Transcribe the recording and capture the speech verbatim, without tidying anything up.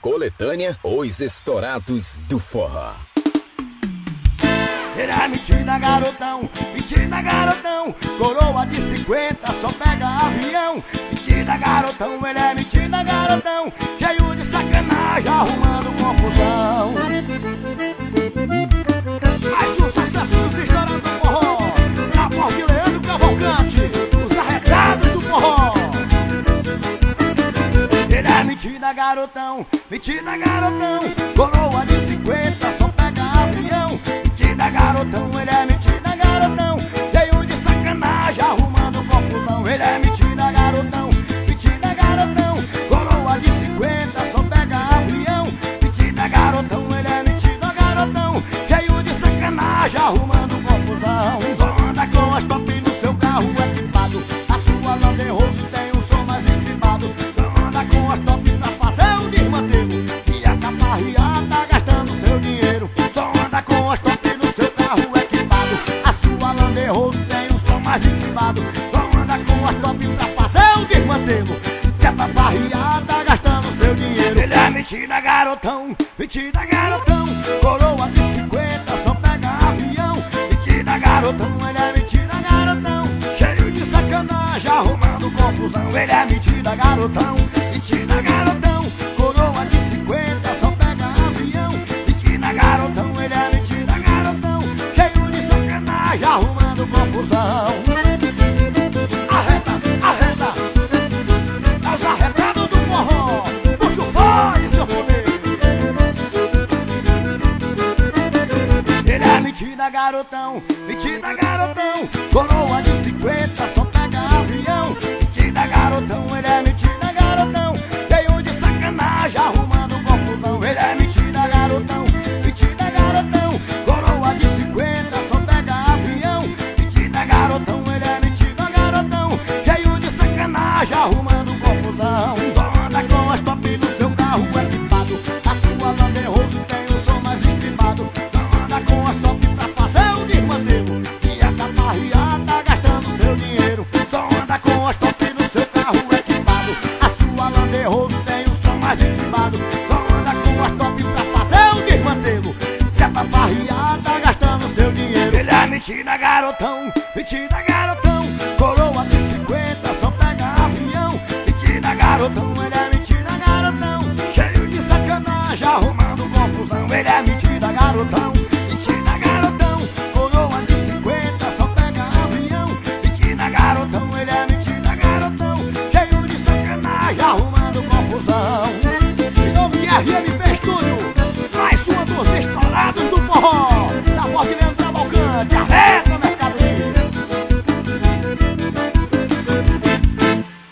Coletânea Os Estourados do Forró. Ele é metida garotão, metida garotão, coroa de cinquenta, só pega avião. Metida garotão, ele é metida garotão, cheio de sacanagem, arrumando confusão. Mais um sucesso dos estourados do forró, na voz de Leandro Cavalcante, os arredados do forró. Ele é metida garotão, metida garotão, coroa de cinquenta, só pega avião. Metida garotão, ele é metida garotão, cheio de sacanagem, arrumando confusão. Ele é metida garotão, metida garotão, coroa de cinquenta, só pega avião. Metida garotão, ele é metida garotão, cheio de sacanagem, arrumando confusão. Só anda com as top no seu carro equipado, a sua Land Rover tem um som mais estribado. Só anda com as top pra fazer o desmantelo, se a caparrear tá gastando seu dinheiro. Só anda com as top no seu carro equipado, a sua Land Rover tem um som mais estribado. Só anda com as top pra fazer o desmantelo, se é pra farrear tá gastando seu dinheiro. Ele é metida garotão, metida garotão, coroa de cinquenta, só pega avião. Metida garotão, ele é metida garotão, cheio de sacanagem, arrumando confusão. Ele é metida garotão, metida garotão, coroa de cinquenta, só pega avião. Metida garotão, ele é metida garotão, cheio de sacanagem, arrumando confusão. Arreta, arreta, é os arretados do forró, puxa o fone, seu poder. Ele é metida garotão, metida garotão, coroa de cinquenta, só pega avião. Metida garotão, ele é metida garotão, cheio de sacanagem, arrumando confusão. Ele é metida garotão, metida garotão, coroa de cinquenta, só pega avião. Metida garotão, ele é metida garotão, cheio de sacanagem, arrumando confusão. Só anda com as top no seu carro equipado, a sua Land Rover tem o som mais estribado. Só anda com as top pra fazer o desmantelo, se a caparrear tá gastando seu dinheiro. Só anda com as top no seu carro equipado, a sua Land Rover tem o som mais estribado. Só anda com as top pra fazer o desmantelo, se é pra farrear tá gastando seu dinheiro. Ele é metida garotão, metida garotão, coroa de cinquenta, só pega avião. Metida garotão, ele é metida garotão, cheio de sacanagem, arrumando confusão. Ele é metida garotão, metida garotão, coroa de cinquenta, só pega avião. Metida garotão, ele é metida garotão, cheio de sacanagem, arrumando confusão. Em nome de R M P Estúdio, mais uma dos estourados do forró, da voz de Leandro Cavalcante, arreta!